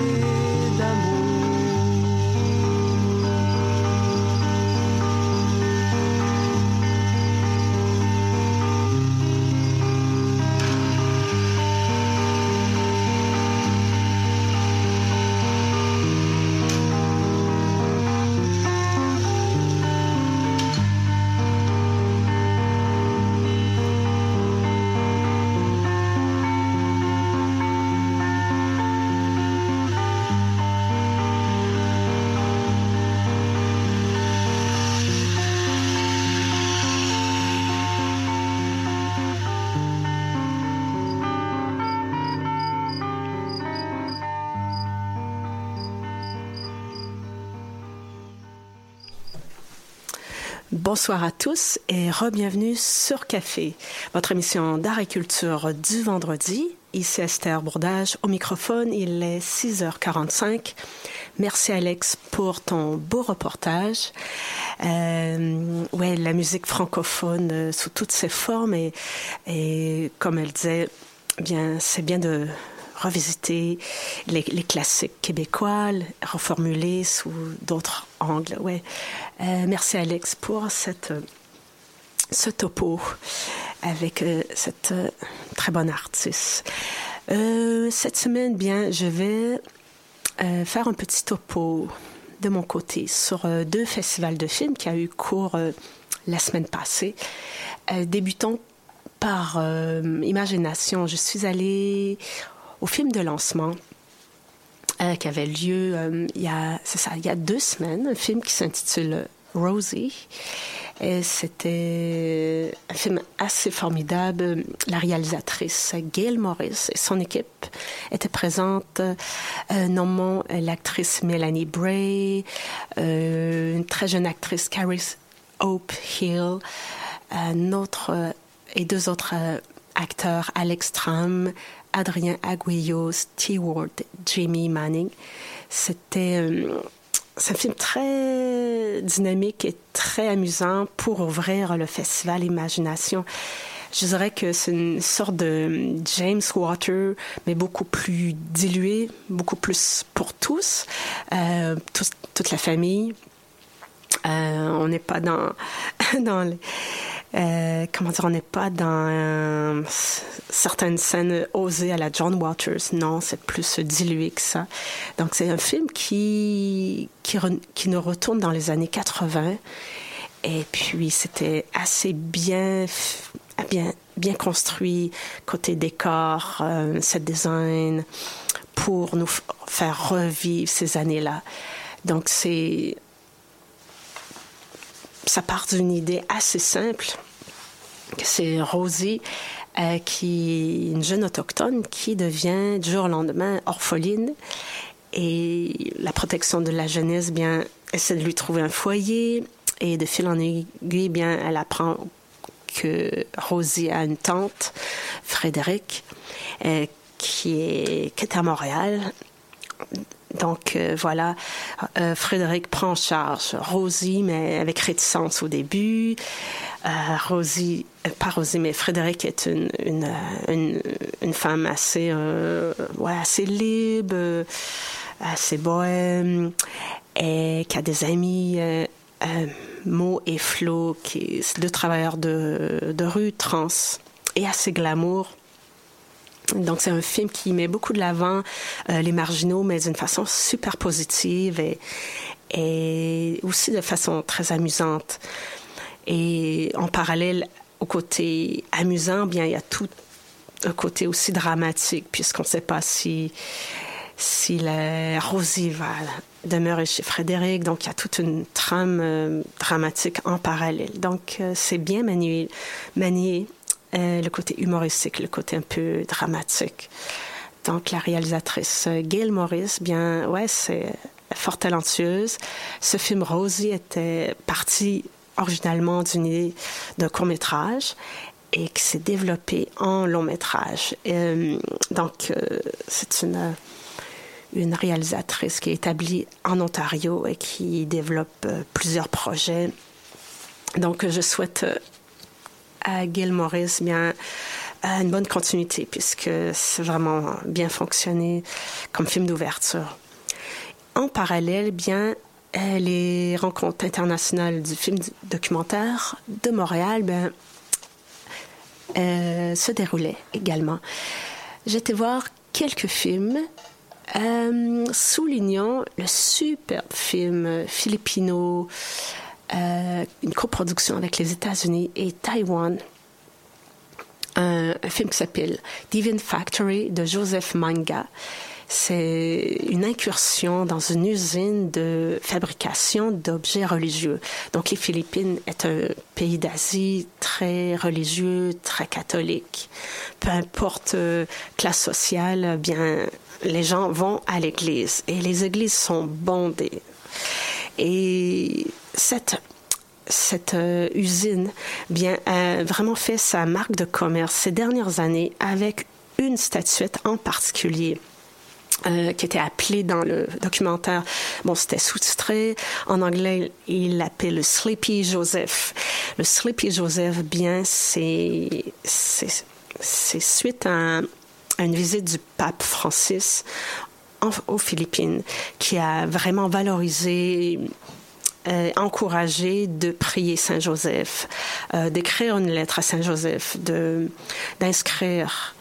d'amour. Bonsoir à tous et re-bienvenue sur Café, votre émission d'art et culture du vendredi. Ici Esther Bourdage au microphone, il est 6h45. Merci Alex pour ton beau reportage. Ouais, la musique francophone sous toutes ses formes et comme elle disait, bien, c'est bien de revisiter les classiques québécois, reformuler sous d'autres angles. Ouais. Merci Alex pour ce topo avec cette très bonne artiste. Cette semaine, bien, je vais faire un petit topo de mon côté sur 2 festivals de films qui a eu cours la semaine passée. Débutons par Imagination. Je suis allée au film de lancement qui avait lieu il y a 2 semaines, un film qui s'intitule Rosie. Et c'était un film assez formidable. La réalisatrice Gail Morris et son équipe étaient présentes. Nommons l'actrice Melanie Bray, une très jeune actrice Caris Hope Hill, et 2 autres acteurs, Alex Tram, Adrien Aguillo, Stewart, Jamie Manning. C'est un film très dynamique et très amusant pour ouvrir le festival Imagination. Je dirais que c'est une sorte de James Water, mais beaucoup plus dilué, beaucoup plus pour tous, toute la famille. On n'est pas dans les... on n'est pas dans certaines scènes osées à la John Waters. Non, c'est plus dilué que ça. Donc, c'est un film qui nous retourne dans les années 80. Et puis, c'était assez bien construit côté décor, set design, pour nous faire revivre ces années-là. Donc, ça part d'une idée assez simple. C'est Rosie, qui est une jeune autochtone qui devient du jour au lendemain orpheline. Et la protection de la jeunesse, bien, essaie de lui trouver un foyer. Et de fil en aiguille, bien, elle apprend que Rosie a une tante, Frédéric, qui est à Montréal. Donc, voilà, Frédéric prend en charge Rosie, mais avec réticence au début. Pas Rosie, mais Frédéric est une femme assez libre, assez bohème, et qui a des amis, Mo et Flo, qui sont 2 travailleurs de rue trans et assez glamour. Donc, c'est un film qui met beaucoup de l'avant les marginaux, mais d'une façon super positive et aussi de façon très amusante. Et en parallèle au côté amusant, bien, il y a tout un côté aussi dramatique, puisqu'on ne sait pas si la Rosie va demeurer chez Frédéric. Donc, il y a toute une trame dramatique en parallèle. Donc, c'est bien manié. Le côté humoristique, le côté un peu dramatique. Donc, la réalisatrice Gail Morris, bien, ouais, c'est fort talentueuse. Ce film Rosie était parti originalement d'une idée d'un court-métrage et qui s'est développé en long-métrage. Donc, c'est une réalisatrice qui est établie en Ontario et qui développe plusieurs projets. Donc, je souhaite à Gail Morris, bien, une bonne continuité puisque c'est vraiment bien fonctionné comme film d'ouverture. En parallèle, bien, les rencontres internationales du film documentaire de Montréal se déroulaient également. J'étais voir quelques films, soulignant le superbe film filipino, une coproduction avec les États-Unis et Taïwan, un film qui s'appelle Deviant Factory de Joseph Manga. C'est une incursion dans une usine de fabrication d'objets religieux. Donc, les Philippines est un pays d'Asie très religieux, très catholique. Peu importe classe sociale, bien, les gens vont à l'église et les églises sont bondées. Et cette usine, bien, a vraiment fait sa marque de commerce ces dernières années avec une statuette en particulier. Qui était appelé dans le documentaire, c'était sous-titré. En anglais, il l'appelle le Sleepy Joseph. Le Sleepy Joseph, bien, c'est suite à une visite du pape Francis aux Philippines, qui a vraiment valorisé, encouragé de prier Saint Joseph, d'écrire une lettre à Saint Joseph, d'inscrire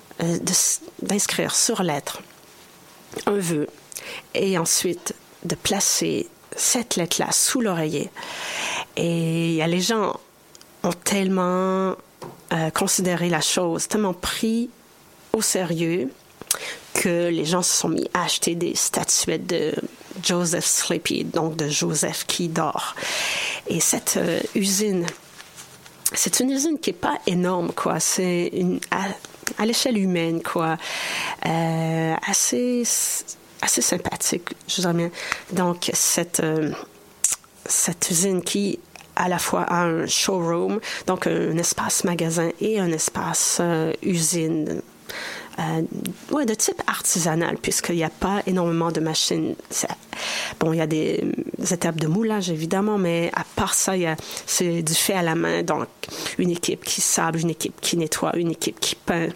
sur lettre un vœu et ensuite de placer cette lettre-là sous l'oreiller. Et les gens ont tellement considéré la chose, tellement pris au sérieux que les gens se sont mis à acheter des statuettes de Joseph Sleepy, donc de Joseph qui dort. Et cette usine, c'est une usine qui n'est pas énorme, quoi. C'est à l'échelle humaine, quoi. Assez sympathique, je dirais bien. Donc, cette usine qui, à la fois, a un showroom, donc un espace magasin et un espace usine, de type artisanal, puisqu'il n'y a pas énormément de machines. Il y a des étapes de moulage, évidemment, mais à part ça, c'est du fait à la main. Donc, une équipe qui sable, une équipe qui nettoie, une équipe qui peint.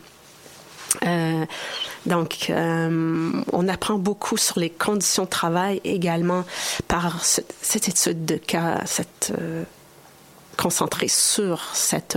On apprend beaucoup sur les conditions de travail également par cette étude de cas, concentrée sur cette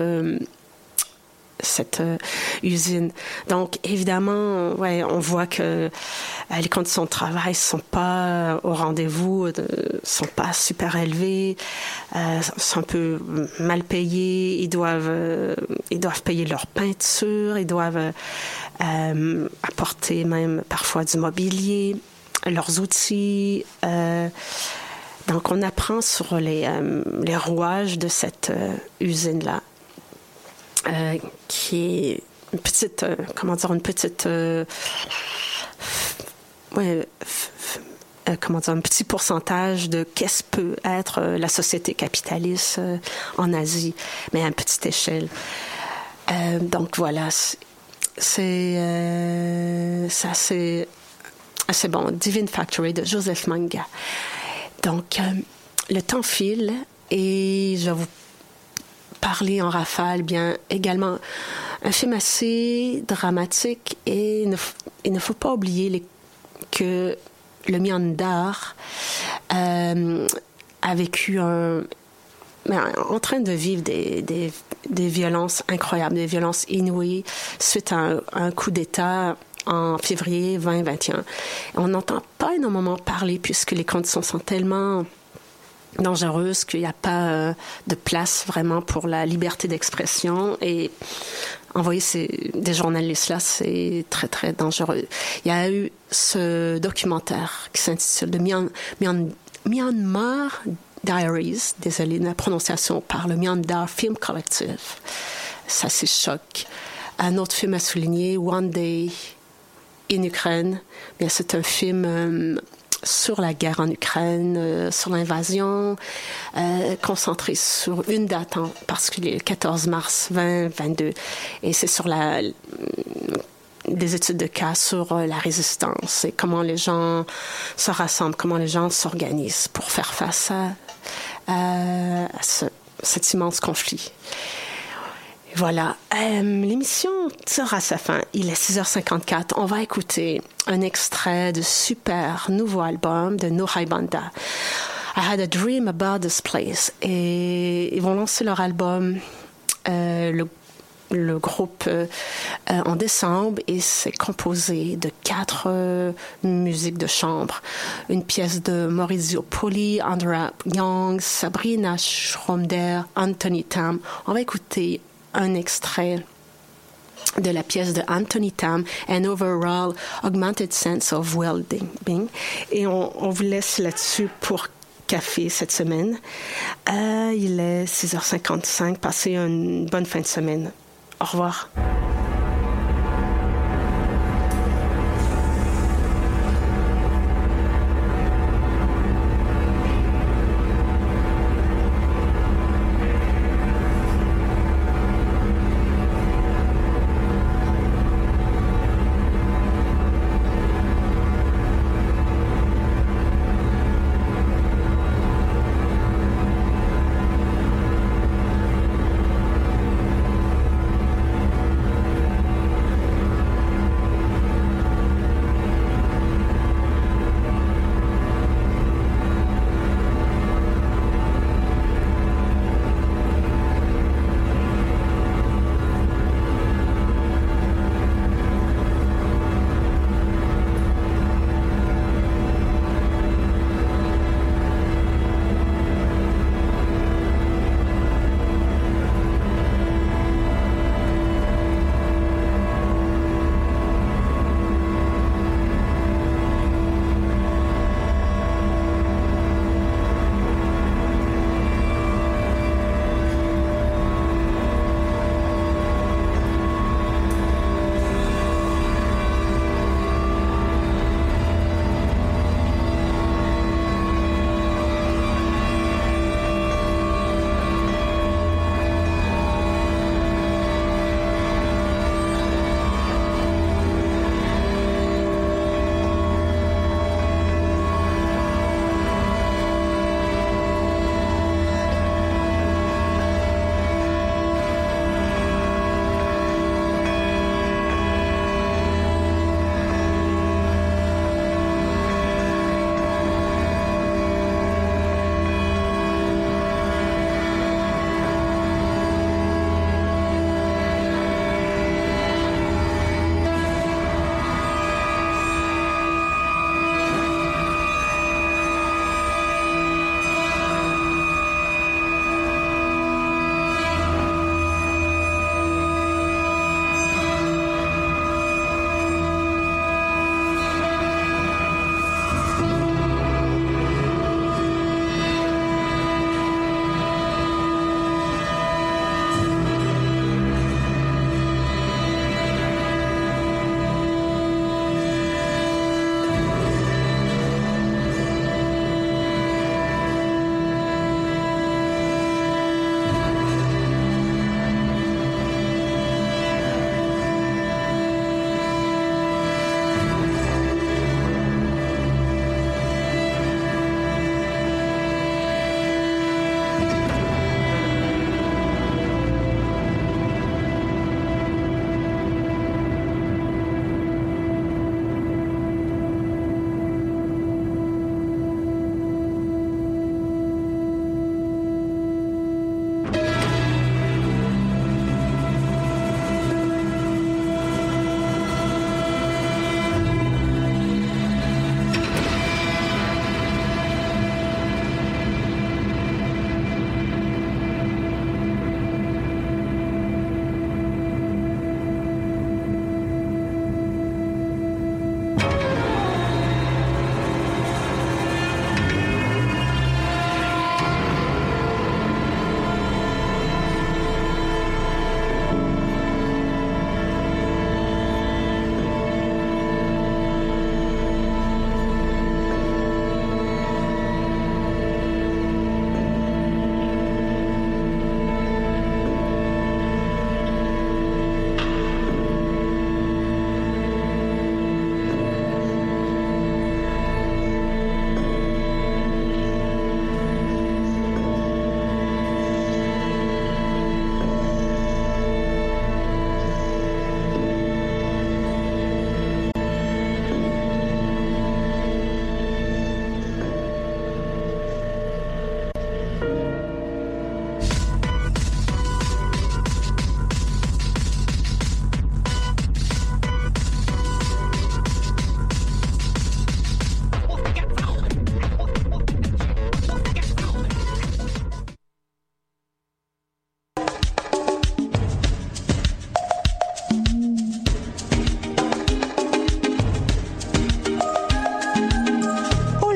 usine. Donc, évidemment, on voit que les conditions de travail sont pas au rendez-vous, sont pas super élevées, sont un peu mal payés. Ils doivent payer leur peinture, ils doivent apporter même parfois du mobilier, leurs outils. Donc, on apprend sur les rouages de cette usine-là. Qui est un petit pourcentage de qu'est-ce peut être la société capitaliste en Asie, mais à une petite échelle. Donc voilà, c'est assez bon. Deviant Factory de Joseph Manga. Donc, le temps file et je vous parler en rafale, bien également un film assez dramatique et il ne faut pas oublier que le Myanmar a vécu en train de vivre des violences incroyables, des violences inouïes suite à un coup d'État en février 2021. On n'entend pas énormément parler puisque les conditions sont tellement dangereuse, qu'il n'y a pas de place vraiment pour la liberté d'expression et envoyer des journalistes là, c'est très très dangereux. Il y a eu ce documentaire qui s'intitule The Myanmar Diaries, désolé de la prononciation, par le Myanmar Film Collective. Ça, c'est choc. Un autre film à souligner, One Day in Ukraine. Bien, c'est un film sur la guerre en Ukraine, sur l'invasion, concentré sur une date en particulier, le 14 mars 2022. Et c'est sur des études de cas sur la résistance et comment les gens se rassemblent, comment les gens s'organisent pour faire face à cet immense conflit. Voilà, l'émission sera à sa fin. Il est 6h54. On va écouter un extrait de super nouveau album de Nohai Banda. I Had a Dream About This Place. Et ils vont lancer leur album, le groupe, en décembre, et c'est composé de 4 musiques de chambre. Une pièce de Maurizio Poli, Andrea Young, Sabrina Schromder, Anthony Tam. On va écouter un extrait de la pièce de Anthony Tam, An Overall Augmented Sense of Well-Being. Et on vous laisse là-dessus pour café cette semaine. Il est 6h55. Passez une bonne fin de semaine. Au revoir.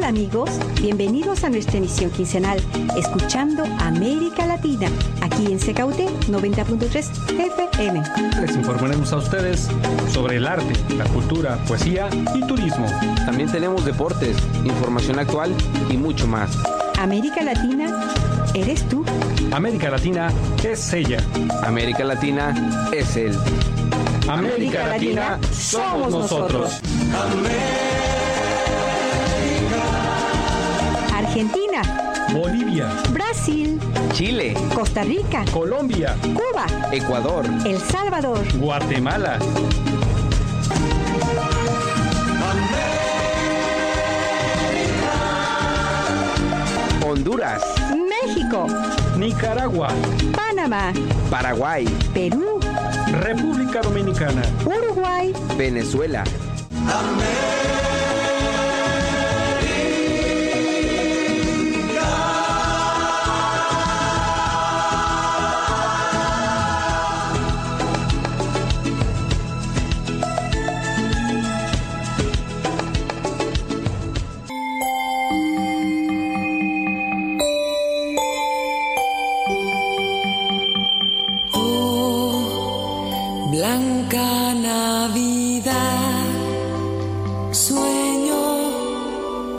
Hola amigos, bienvenidos a nuestra emisión quincenal, escuchando América Latina, aquí en CKUT 90.3 FM. Les informaremos a ustedes sobre el arte, la cultura, poesía y turismo. También tenemos deportes, información actual y mucho más. América Latina, ¿eres tú? América Latina es ella. América Latina es él. América Latina somos nosotros. Argentina, Bolivia, Brasil, Chile, Costa Rica, Colombia, Cuba, Ecuador, El Salvador, Guatemala, Honduras, México, Nicaragua, Panamá, Paraguay, Perú, República Dominicana, Uruguay, Venezuela. América.